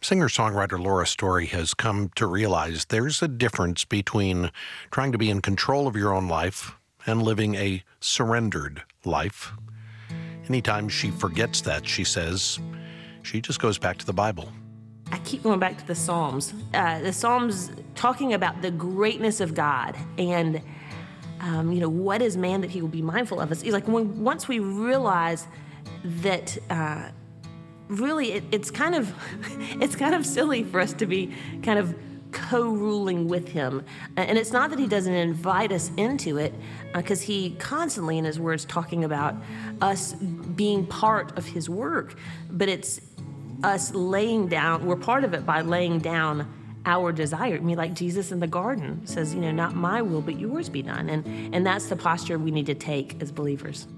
Singer-songwriter Laura Story has come to realize there's a difference between trying to be in control of your own life and living a surrendered life. Anytime she forgets that, she says, she just goes back to the Bible. I keep going back to the Psalms. The Psalms talking about the greatness of God and, what is man that he will be mindful of us. It's like once we realize that really it's kind of silly for us to be kind of co-ruling with him. And it's not that he doesn't invite us into it, because he constantly in his words talking about us being part of his work, but it's us laying down, we're part of it by laying down our desire. I mean, like Jesus in the garden says, not my will, but yours be done. And that's the posture we need to take as believers.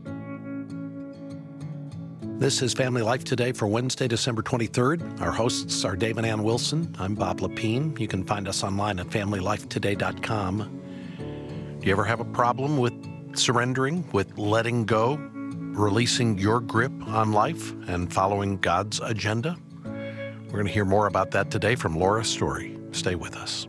This is Family Life Today for Wednesday, December 23rd. Our hosts are Dave and Ann Wilson. I'm Bob Lepine. You can find us online at FamilyLifeToday.com. Do you ever have a problem with surrendering, with letting go, releasing your grip on life and following God's agenda? We're going to hear more about that today from Laura Story. Stay with us.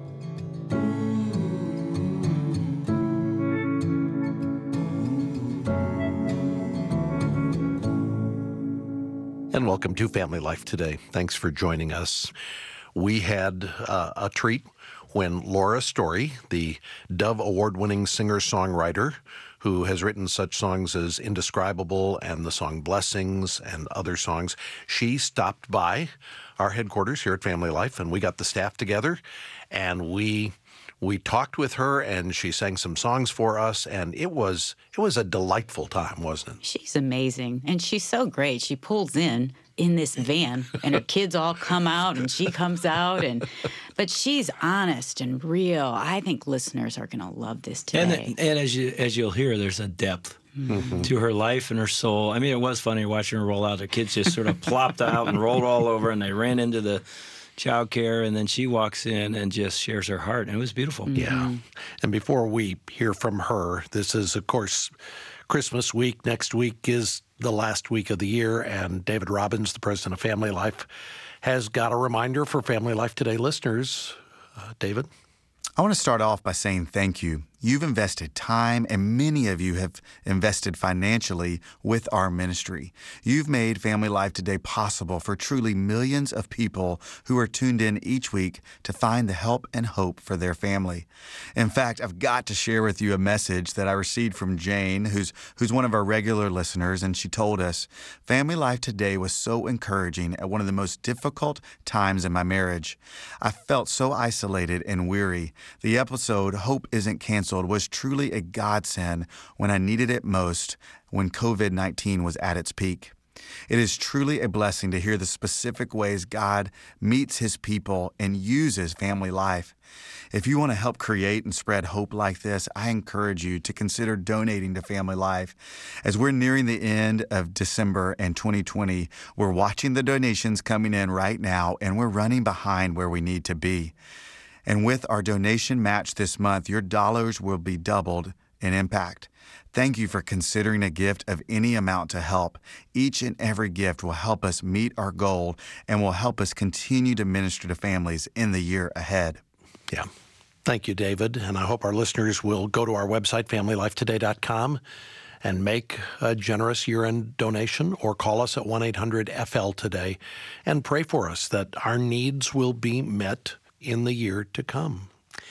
And welcome to Family Life Today. Thanks for joining us. We had a treat when Laura Story, the Dove Award-winning singer-songwriter who has written such songs as Indescribable and the song Blessings and other songs, she stopped by our headquarters here at Family Life, and we got the staff together, and we talked with her, and she sang some songs for us, and it was a delightful time, wasn't it? She's amazing, and she's so great. She pulls in this van, and her kids all come out, and she comes out, but she's honest and real. I think listeners are going to love this today. And as you'll hear, there's a depth to her life and her soul. I mean, it was funny watching her roll out. The kids just sort of plopped out and rolled all over, and they ran into the child care, and then she walks in and just shares her heart, and it was beautiful. Yeah. And before we hear from her, this is, of course, Christmas week. Next week is the last week of the year, and David Robbins, the president of Family Life, has got a reminder for Family Life Today listeners. David? I want to start off by saying thank you. You've invested time, and many of you have invested financially with our ministry. You've made Family Life Today possible for truly millions of people who are tuned in each week to find the help and hope for their family. In fact, I've got to share with you a message that I received from Jane, who's one of our regular listeners, and she told us, Family Life Today was so encouraging at one of the most difficult times in my marriage. I felt so isolated and weary. The episode, Hope Isn't Canceled, was truly a godsend when I needed it most, when COVID-19 was at its peak. It is truly a blessing to hear the specific ways God meets his people and uses Family Life. If you want to help create and spread hope like this, I encourage you to consider donating to Family Life. As we're nearing the end of December and 2020, we're watching the donations coming in right now, and we're running behind where we need to be. And with our donation match this month, your dollars will be doubled in impact. Thank you for considering a gift of any amount to help. Each and every gift will help us meet our goal and will help us continue to minister to families in the year ahead. Yeah. Thank you, David. And I hope our listeners will go to our website, FamilyLifeToday.com, and make a generous year-end donation, or call us at 1-800-FL-TODAY and pray for us that our needs will be met in the year to come.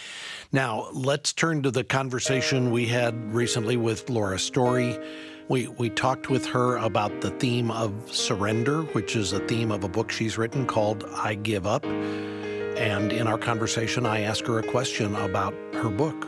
Now, let's turn to the conversation we had recently with Laura Story. We talked with her about the theme of surrender, which is a theme of a book she's written called I Give Up. And in our conversation, I asked her a question about her book.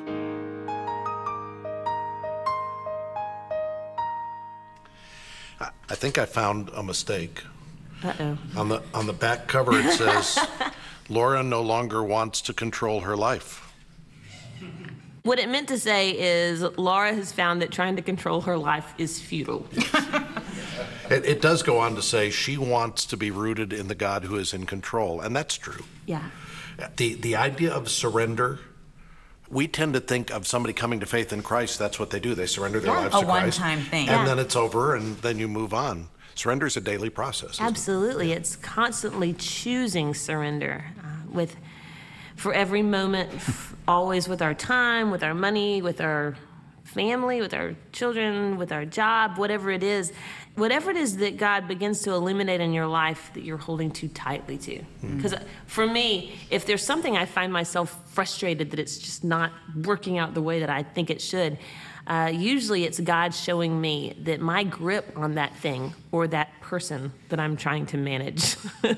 I think I found a mistake. Uh-oh. On the back cover, it says, Laura no longer wants to control her life. What it meant to say is Laura has found that trying to control her life is futile. It does go on to say she wants to be rooted in the God who is in control, and that's true. Yeah. The idea of surrender, we tend to think of somebody coming to faith in Christ, that's what they do. They surrender their lives A to Christ. one-time thing. And then it's over, and then you move on. Surrender is a daily process. Isn't it? Absolutely. It's constantly choosing surrender for every moment, always with our time, with our money, with our family, with our children, with our job, whatever it is that God begins to eliminate in your life that you're holding too tightly to. Because for me, if there's something I find myself frustrated that it's just not working out the way that I think it should, usually it's God showing me that my grip on that thing or that person that I'm trying to manage,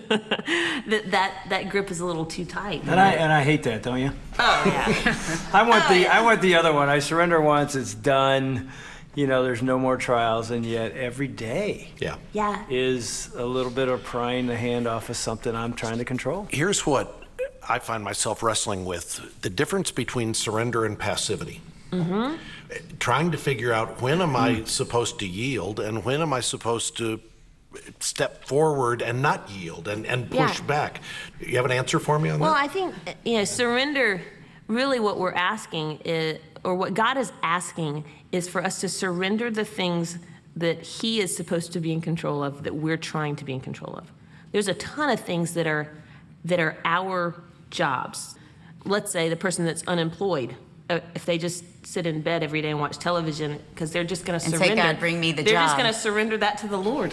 that grip is a little too tight. And I hate that, don't you? Oh yeah. I want the other one. I surrender once, it's done. You know, there's no more trials, and yet every day Yeah. is a little bit of prying the hand off of something I'm trying to control. Here's what I find myself wrestling with: the difference between surrender and passivity. Trying to figure out, when am I supposed to yield and when am I supposed to step forward and not yield and push back. You have an answer for me on that? Well, I think, surrender, really what we're asking is, or what God is asking is for us to surrender the things that He is supposed to be in control of, that we're trying to be in control of. There's a ton of things that are our jobs. Let's say the person that's unemployed, if they just sit in bed every day and watch television, because they're just going to surrender. And say, God, bring me the They're job. just going to surrender that to the Lord.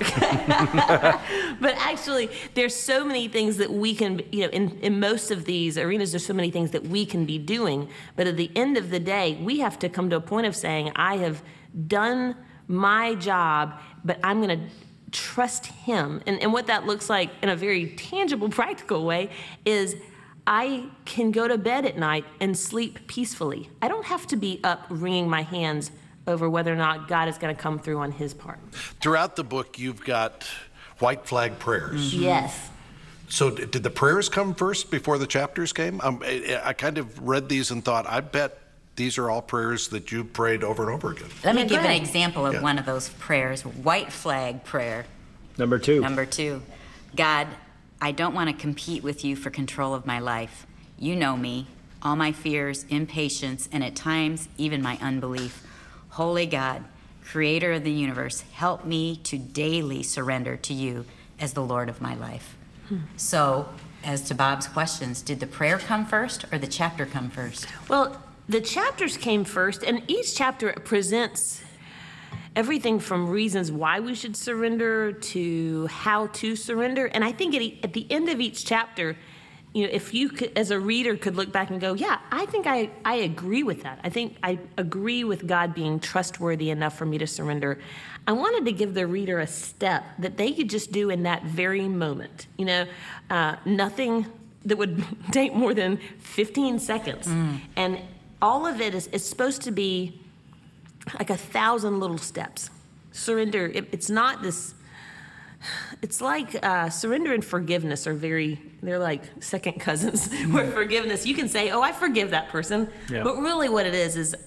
But actually, there's so many things that we can, in most of these arenas, there's so many things that we can be doing. But at the end of the day, we have to come to a point of saying, I have done my job, but I'm going to trust Him. And what that looks like in a very tangible, practical way is I can go to bed at night and sleep peacefully. I don't have to be up wringing my hands over whether or not God is going to come through on His part. Throughout the book, you've got white flag prayers. Yes. So did the prayers come first before the chapters came? I kind of read these and thought, I bet these are all prayers that you prayed over and over again. Let me Yeah, give go an ahead. example of one of those prayers. White flag prayer. Number 2. Number 2, God, I don't want to compete with you for control of my life. You know me, all my fears, impatience, and at times even my unbelief. Holy God, creator of the universe, help me to daily surrender to you as the Lord of my life. So, as to Bob's questions, did the prayer come first or the chapter come first? Well, the chapters came first, and each chapter presents everything from reasons why we should surrender to how to surrender. And I think at the end of each chapter, if you could, as a reader, could look back and go, yeah, I think I agree with that. I think I agree with God being trustworthy enough for me to surrender. I wanted to give the reader a step that they could just do in that very moment. Nothing that would take more than 15 seconds. And all of it is supposed to be like 1,000 little steps. Surrender, it's not this, it's like surrender and forgiveness they're like second cousins. Where forgiveness, you can say, oh, I forgive that person. Yeah. But really what it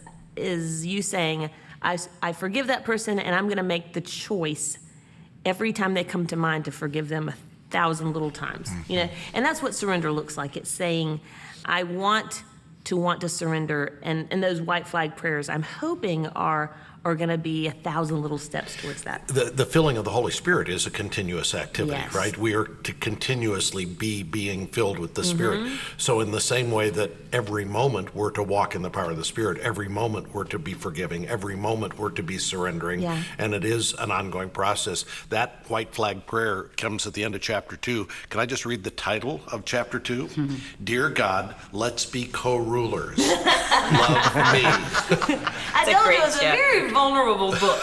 is you saying, I forgive that person, and I'm going to make the choice every time they come to mind to forgive them 1,000 little times. And that's what surrender looks like. It's saying, I want to surrender, and those white flag prayers, I'm hoping are going to be 1,000 little steps towards that. The filling of the Holy Spirit is a continuous activity, Yes. right? We are to continuously be being filled with the Spirit. So in the same way that every moment we're to walk in the power of the Spirit, every moment we're to be forgiving, every moment we're to be surrendering, Yeah. and it is an ongoing process. That white flag prayer comes at the end of chapter 2. Can I just read the title of chapter 2? Dear God, let's be co-rulers. Love me. I a told great you it's a chapter. very vulnerable book.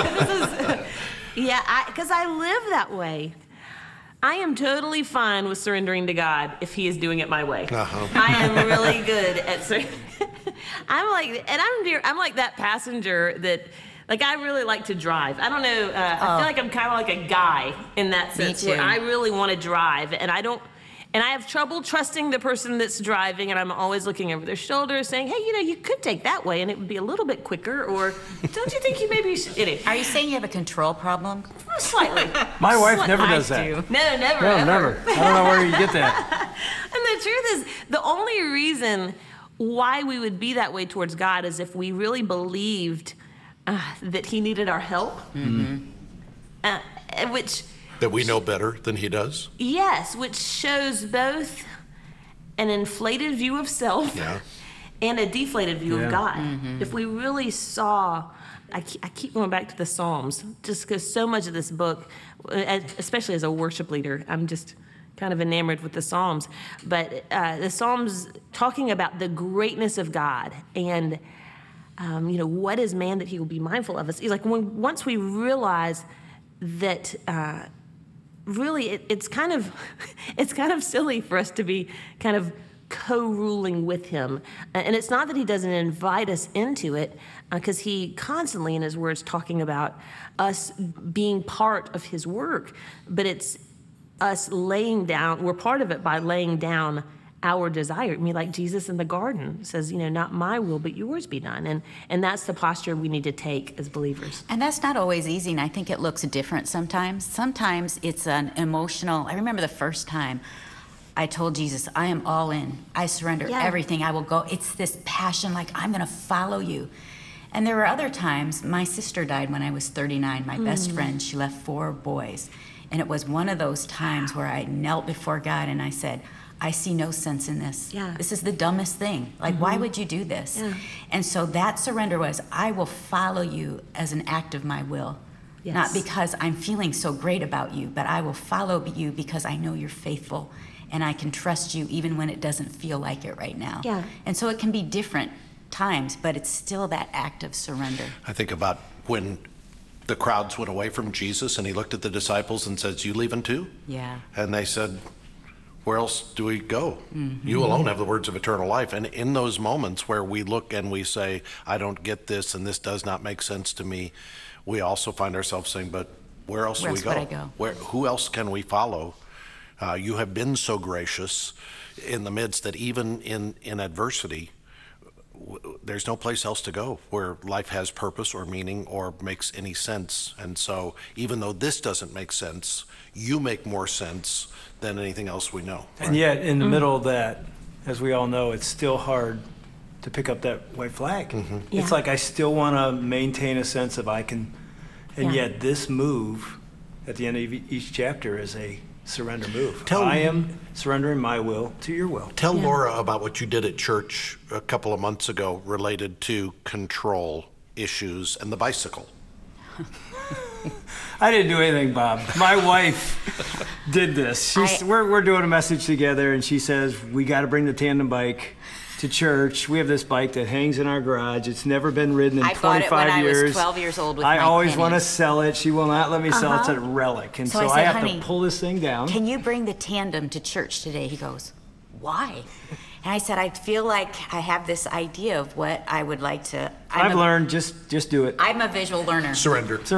Because I live that way. I am totally fine with surrendering to God if He is doing it my way. I am really good at I'm like that passenger that, like, I really like to drive. I don't know. I feel like I'm kind of like a guy in that sense, too. where I really want to drive, and I have trouble trusting the person that's driving, and I'm always looking over their shoulder saying, hey, you could take that way and it would be a little bit quicker, or don't you think you maybe should? Are you saying you have a control problem? Slightly. My wife never does that. do. No, never. No, ever. never. I don't know where you get that. And the truth is, the only reason why we would be that way towards God is if we really believed that he needed our help. Which... That we know better than he does? Yes, which shows both an inflated view of self and a deflated view of God. If we really saw... I keep going back to the Psalms, just because so much of this book, especially as a worship leader, I'm just kind of enamored with the Psalms. But the Psalms talking about the greatness of God and, what is man that he will be mindful of us? Like once we realize that really it's kind of silly for us to be kind of co-ruling with him. And it's not that he doesn't invite us into it, because he constantly in his words talking about us being part of his work, but it's us laying down, we're part of it by laying down our desire. I mean, like Jesus in the garden says, not my will, but yours be done. And that's the posture we need to take as believers. And that's not always easy, and I think it looks different sometimes. Sometimes it's an emotional, I remember the first time I told Jesus, I am all in. I surrender everything. I will go. It's this passion, like I'm going to follow you. And there were other times, my sister died when I was 39, my best friend. She left 4 boys. And it was one of those times where I knelt before God and I said, I see no sense in this. This is the dumbest thing. Like, why would you do this? And so that surrender was, I will follow you as an act of my will. Not because I'm feeling so great about you, but I will follow you because I know you're faithful. And I can trust you even when it doesn't feel like it right now. And so it can be different times, but it's still that act of surrender. I think about when the crowds went away from Jesus and he looked at the disciples and says, you leaving too? And they said, where else do we go? You alone have the words of eternal life. And in those moments where we look and we say, I don't get this and this does not make sense to me, we also find ourselves saying, but where else do we go? Who else can we follow? You have been so gracious in the midst that even in adversity, there's no place else to go where life has purpose or meaning or makes any sense. And so even though this doesn't make sense, you make more sense than anything else we know. And yet in the middle of that, as we all know, it's still hard to pick up that white flag. It's like I still want to maintain a sense of I can, and yet this move at the end of each chapter is a surrender move. I am surrendering my will to your will. Tell Laura about what you did at church a couple of months ago related to control issues and the bicycle. I didn't do anything, Bob. My wife did this. We're doing a message together, and she says, we got to bring the tandem bike to church. We have this bike that hangs in our garage. It's never been ridden in 25 years. I bought it when I was 12 years old with my I always pennies. want to sell it. She will not let me sell it. It's a relic. And so I said, have honey, to pull this thing down. Can you bring the tandem to church today? He goes, why? And I said, I feel like I have this idea of what I would like to. I've learned, just do it. I'm a visual learner. Surrender. So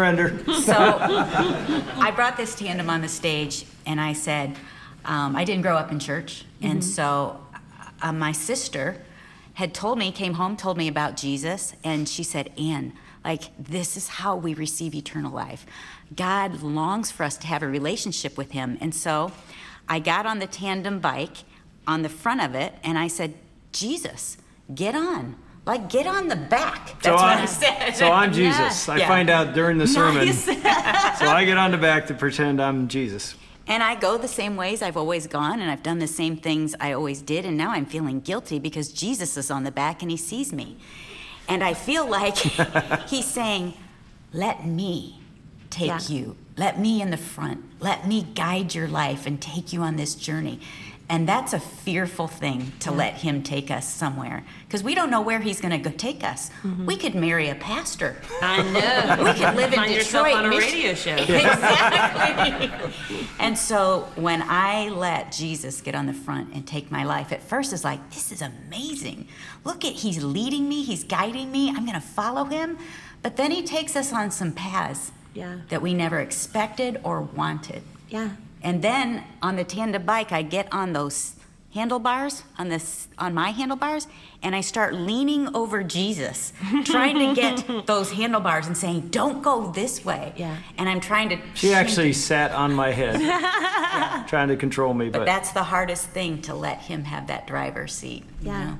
I brought this tandem on the stage, and I said, I didn't grow up in church. And so my sister had came home, told me about Jesus, and she said, Ann, like, this is how we receive eternal life. God longs for us to have a relationship with him. And so I got on the tandem bike on the front of it, and I said, Jesus, get on. Like, get on the back. That's what I said. So I'm Jesus. I find out during the sermon. So I get on the back to pretend I'm Jesus. And I go the same ways I've always gone, and I've done the same things I always did, and now I'm feeling guilty because Jesus is on the back and he sees me. And I feel like he's saying, let me take you. Let me in the front. Let me guide your life and take you on this journey. And that's a fearful thing to let him take us somewhere, because we don't know where he's going to go take us. We could marry a pastor. I know. We could live in Find Detroit. yourself on a radio show. Exactly. And so when I let Jesus get on the front and take my life, at first it's like, this is amazing. Look at, he's leading me, he's guiding me, I'm going to follow him. But then he takes us on some paths that we never expected or wanted. And then on the tandem bike, I get on those handlebars, on my handlebars, and I start leaning over Jesus, trying to get those handlebars and saying, don't go this way. And I'm trying to... She actually sat on my head, trying to control me. But that's the hardest thing, to let him have that driver's seat. You know?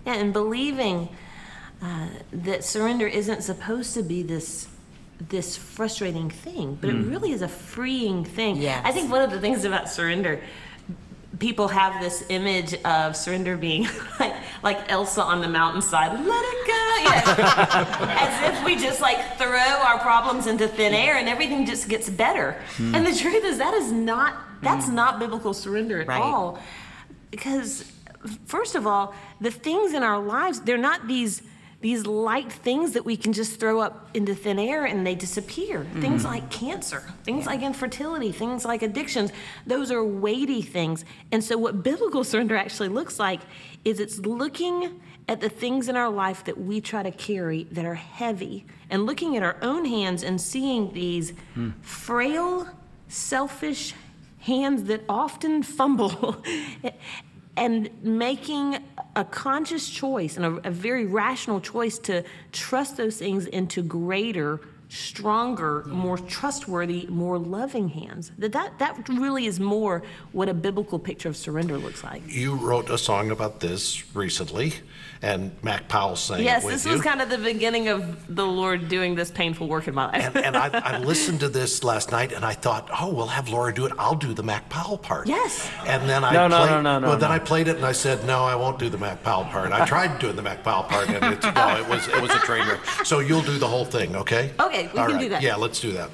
Yeah, and believing that surrender isn't supposed to be this frustrating thing, but it really is a freeing thing. Yes. I think one of the things about surrender, people have this image of surrender being like Elsa on the mountainside, let it go, as if we just like throw our problems into thin air and everything just gets better. And the truth is that's not biblical surrender at Right. all. Because first of all, the things in our lives, they're not these light things that we can just throw up into thin air and they disappear. Things like cancer, things like infertility, things like addictions, those are weighty things. And so what biblical surrender actually looks like is it's looking at the things in our life that we try to carry that are heavy and looking at our own hands and seeing these frail, selfish hands that often fumble and making a conscious choice and a very rational choice to trust those things into greater, stronger, more trustworthy, more loving hands. That really is more what a biblical picture of surrender looks like. You wrote a song about this recently, and Mac Powell sang Yes, it with this you. was kind of the beginning of the Lord doing this painful work in my life. And I listened to this last night, and I thought, oh, we'll have Laura do it. I'll do the Mac Powell part. Yes. And then I played it, and I said, no, I won't do the Mac Powell part. I tried doing the Mac Powell part, and it was a train wreck. So you'll do the whole thing, okay? Okay, we All can right. do that. Yeah, let's do that.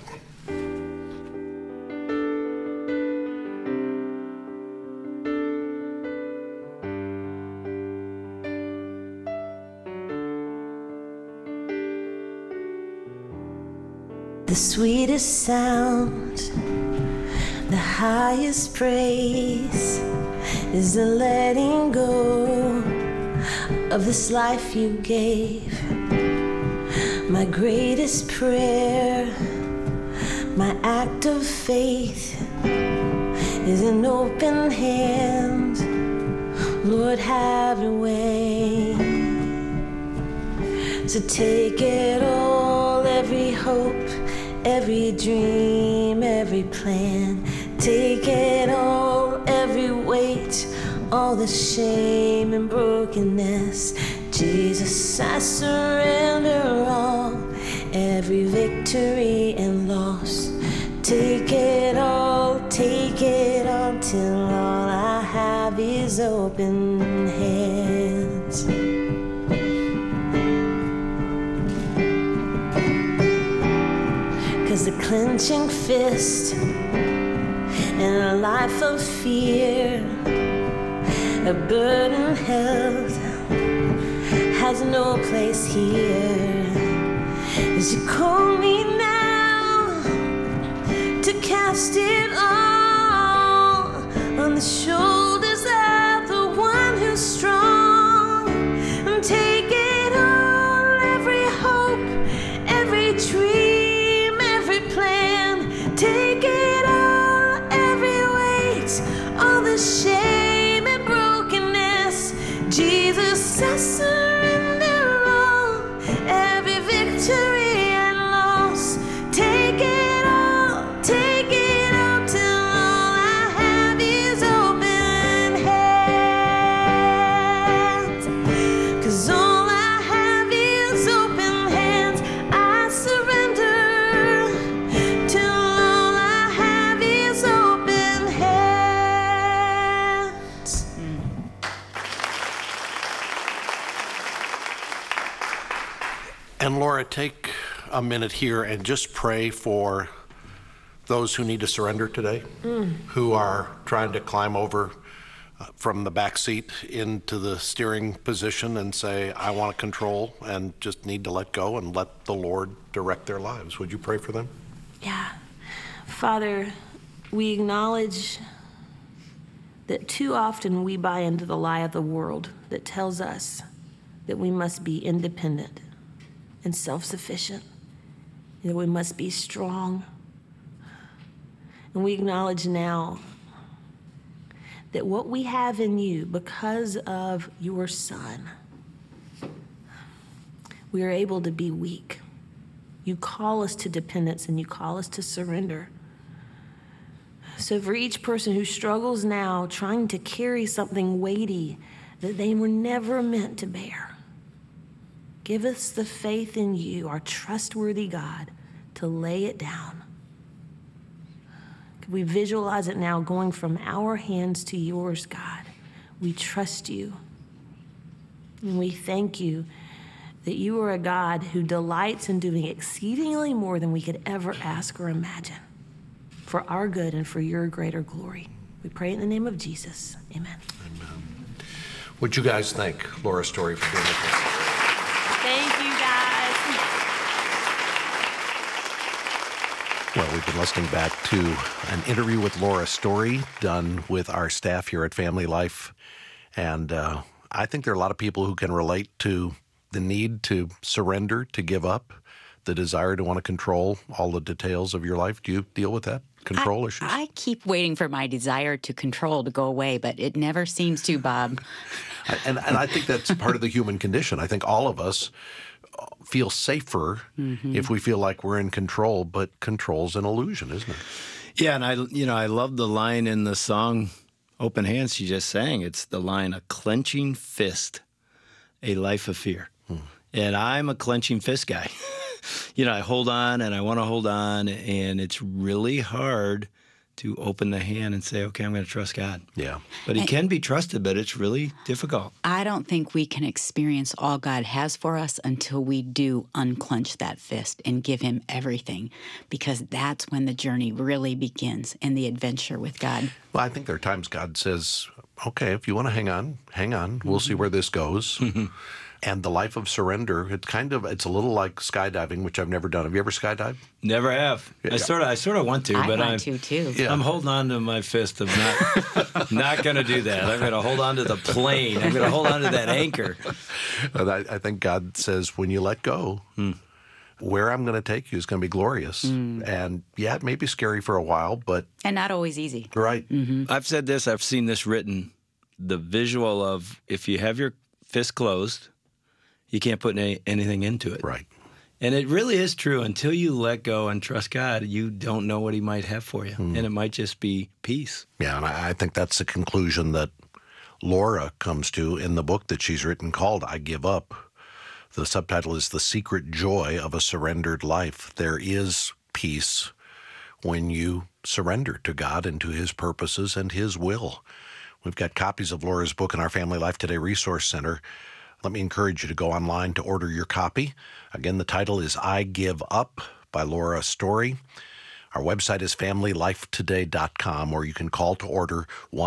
The sweetest sound, the highest praise is the letting go of this life you gave. My greatest prayer, my act of faith is an open hand. Lord, have your way. So take it all, every hope, every dream, every plan. Take it all, every weight, all the shame and brokenness. Jesus, I surrender all, every victory and loss. Take it all till all I have is open hands. 'Cause the clenching fist and a life of fear, a burden held, has no place here. As you call me now to cast it all on the shoulders of the one who's strong, and take it all, every hope, every dream, every plan. Take it all, every weight, all the shame and brokenness. Jesus, I surrender all, every victory and loss. Take it all till all I have is open hands. 'Cause all I have is open hands. I surrender till all I have is open hands. And Laura, take a minute here and just pray for those who need to surrender today, who are trying to climb over from the back seat into the steering position and say, I want to control, and just need to let go and let the Lord direct their lives. Would you pray for them? Yeah. Father, we acknowledge that too often we buy into the lie of the world that tells us that we must be independent and self-sufficient, that we must be strong. And we acknowledge now that what we have in you, because of your Son, we are able to be weak. You call us to dependence and you call us to surrender. So for each person who struggles now trying to carry something weighty, that they were never meant to bear. Give us the faith in you, our trustworthy God, to lay it down. Could we visualize it now going from our hands to yours, God? We trust you. And we thank you that you are a God who delights in doing exceedingly more than we could ever ask or imagine, for our good and for your greater glory. We pray in the name of Jesus. Amen. Would you guys thank Laura Story for being with us? Thank you, guys. Well, we've been listening back to an interview with Laura Story done with our staff here at Family Life. And I think there are a lot of people who can relate to the need to surrender, to give up, the desire to want to control all the details of your life. Do you deal with that? Control issues? I keep waiting for my desire to control to go away, but it never seems to, Bob. And I think that's part of the human condition. I think all of us feel safer if we feel like we're in control, but control's an illusion, isn't it? Yeah, and I love the line in the song Open Hands she just sang. It's the line, a clenching fist, a life of fear. And I'm a clenching fist guy. I hold on and I want to hold on, and it's really hard to open the hand and say, okay, I'm going to trust God. Yeah. But he can be trusted, but it's really difficult. I don't think we can experience all God has for us until we do unclench that fist and give him everything, because that's when the journey really begins and the adventure with God. Well, I think there are times God says, okay, if you want to hang on. We'll see where this goes. And the life of surrender, it's a little like skydiving, which I've never done. Have you ever skydived? Never have. Yeah. I sort of want to, but I want to too. Yeah. I'm holding on to my fist of not going to do that. I'm going to hold on to the plane. I'm going to hold on to that anchor. And I think God says, when you let go, where I'm going to take you is going to be glorious. And yeah, it may be scary for a while, but And not always easy. right. I've said this, I've seen this written, the visual of if you have your fist closed, you can't put anything into it. Right. And it really is true. Until you let go and trust God, you don't know what he might have for you. And it might just be peace. Yeah, and I think that's the conclusion that Laura comes to in the book that she's written called I Give Up. The subtitle is The Secret Joy of a Surrendered Life. There is peace when you surrender to God and to his purposes and his will. We've got copies of Laura's book in our Family Life Today Resource Center. Let me encourage you to go online to order your copy. Again, the title is I Give Up by Laura Story. Our website is familylifetoday.com, or you can call to order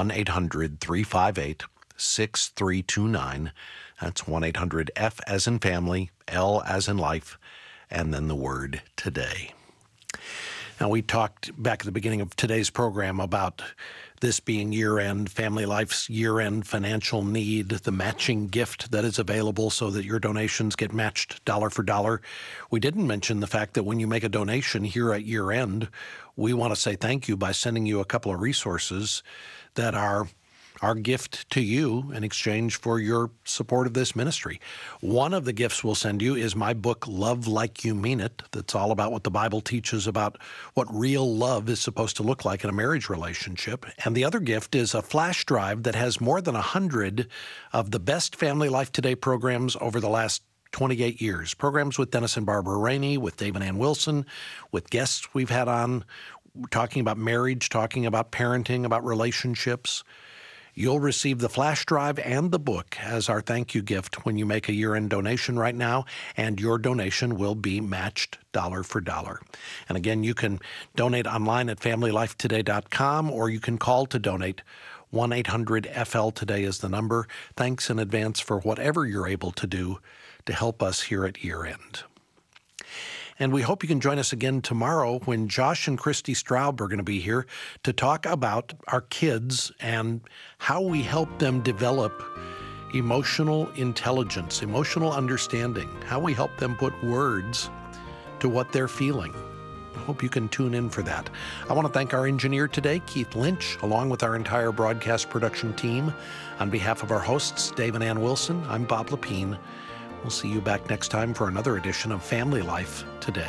1-800-358-6329. That's 1-800-F as in family, L as in life, and then the word today. Now, we talked back at the beginning of today's program about this being year-end, Family Life's year-end financial need, the matching gift that is available so that your donations get matched dollar for dollar. We didn't mention the fact that when you make a donation here at year-end, we want to say thank you by sending you a couple of resources that are our gift to you in exchange for your support of this ministry. One of the gifts we'll send you is my book, Love Like You Mean It, that's all about what the Bible teaches about what real love is supposed to look like in a marriage relationship. And the other gift is a flash drive that has more than 100 of the best Family Life Today programs over the last 28 years. Programs with Dennis and Barbara Rainey, with Dave and Ann Wilson, with guests we've had on, talking about marriage, talking about parenting, about relationships. You'll receive the flash drive and the book as our thank you gift when you make a year-end donation right now, and your donation will be matched dollar for dollar. And again, you can donate online at familylifetoday.com, or you can call to donate. 1-800-FL-TODAY is the number. Thanks in advance for whatever you're able to do to help us here at year-end. And we hope you can join us again tomorrow when Josh and Christy Straub are going to be here to talk about our kids and how we help them develop emotional intelligence, emotional understanding, how we help them put words to what they're feeling. I hope you can tune in for that. I want to thank our engineer today, Keith Lynch, along with our entire broadcast production team. On behalf of our hosts, Dave and Ann Wilson, I'm Bob Lepine. We'll see you back next time for another edition of Family Life Today.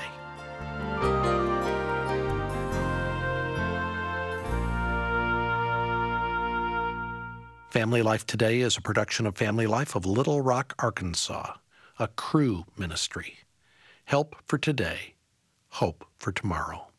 Family Life Today is a production of Family Life of Little Rock, Arkansas, a Cru ministry. Help for today, hope for tomorrow.